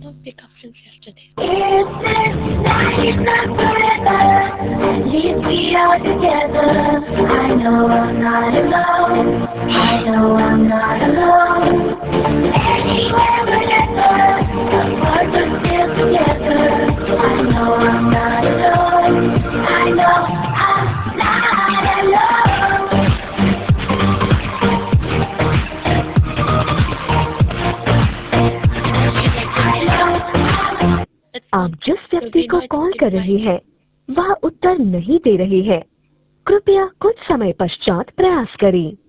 of breakup since yesterday. If this night's not forever, at least we are together. I know I'm not alone. I know I'm not alone. Anywhere whenever, apart but still together. I know I'm not alone. I know I'm not alone. आप जिस व्यक्ति को call कर रही हैं, वह उत्तर नहीं दे रही है। कृपया कुछ समय पश्चात प्रयास करें।